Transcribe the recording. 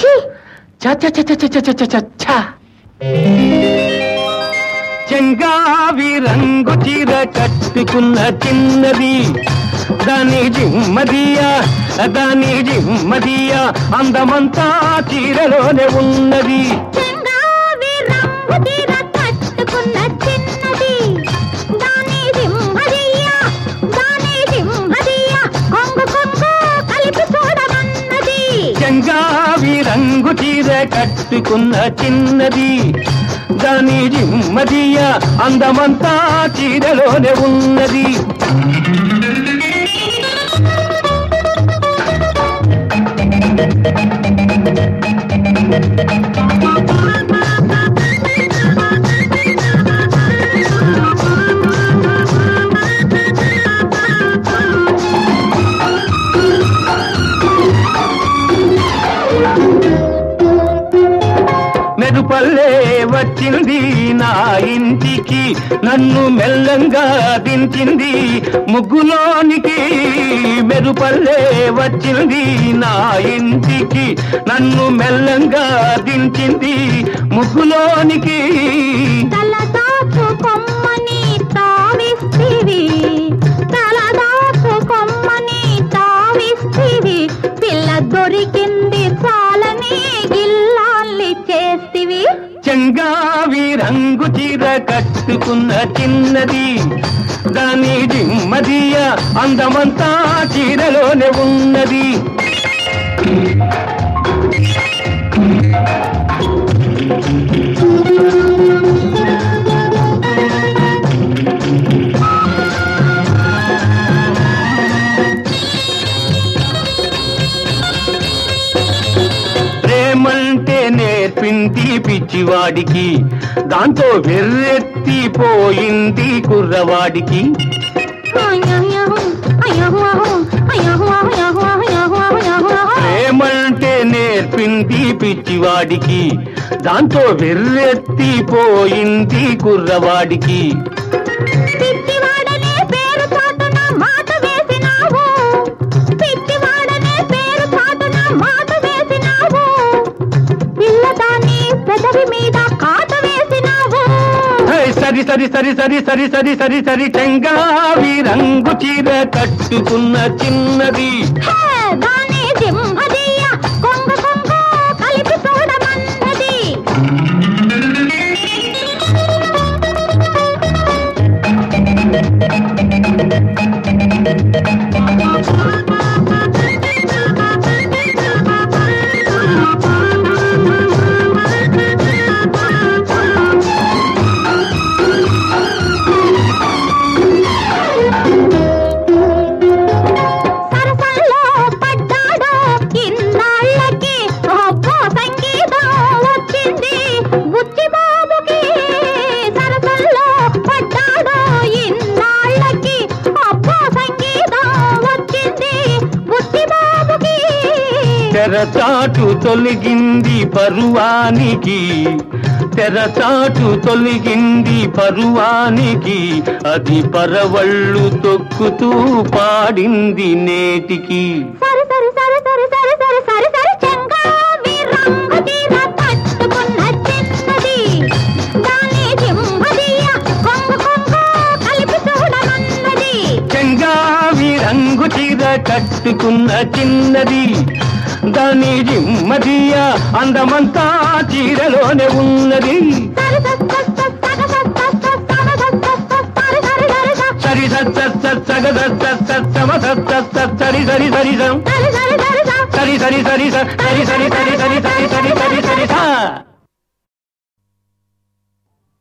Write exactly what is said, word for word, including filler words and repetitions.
చెంగావి రంగు చీర కట్టుకున్న చిన్నది దాని జిమ్మదియా దాని జిమ్మదియా అందమంతా చీరలోనే ఉన్నది. చెంగావి రంగు చీర కట్టుకున్న చిన్నది దాని జిమ్మదియా దాని జిమ్మదియా కొంగు కొంగు కలిపి చూడమన్నది. చెంగావి రంగు చీర కట్టుకున్న చిన్నది దాని జిమ్మదియా అందమంతా చీరలోనే ఉన్నది. మెరుపల్లే వచ్చింది నా ఇంటికి నన్ను మెల్లంగా దించింది ముగ్గులోనికి. మెరుపల్లే వచ్చింది నా ఇంటికి నన్ను మెల్లంగా దించింది ముగ్గులోనికి. తలదాపు కొమ్మని తావిస్తివి తలదాపు కొమ్మని తావిస్తివి పిల్ల దొరికింది చాలని గిల్లాల్ని చేస్తివి. చెంగావి రంగు చీర కట్టుకున్న చిన్నది దాని జిమ్మదియా అందమంతా చీరలోనే ఉన్నది. ప్రేమంటే నేర్పింది పిచ్చివాడికి దాంతో వెర్రెత్తిపోయింది కుర్రవాడికి. ప్రేమంటే నేర్పింది పిచ్చివాడికి దాంతో వెర్రెత్తిపోయింది కుర్రవాడికి. పిచ్చివాడనే పేరు చాటున మాట వేసినావు పిచ్చివాడనే పేరు చాటున మాట వేసినావు పిల్లదాన్ని పెదవి మీద కాట వేసినావు. సరి సరి సరి సరి సరి సరి సరి సరి చెంగావి రంగు చీర కట్టుకున్న చిన్నది దాని జిమ్మదియా కొంగు కొంగు కలిపి చూడమన్నది. తెరచాటు తొలగింది పరువానికి తెరచాటు తొలగింది పరువానికి అది పరవళ్ళు తొక్కుతూ పాడింది నేటికి. సరి సరి సరి సరి సరి సరి సరి సరి చెంగావి రంగు చీర కట్టుకున్న చిన్నది దాని జిమ్మదియా కొంగు కొంగు కలిపి చూడమన్నది. చెంగావి రంగు చీర కట్టుకున్న చిన్నది దాని జిమ్మదియా అందమంతా చీరలోనే ఉన్నది. సరి సరి సరి సరి సరి సరి సరి సరి సరి సరి సరి సరి సరి సరి సరి సరి సరి సరి సరి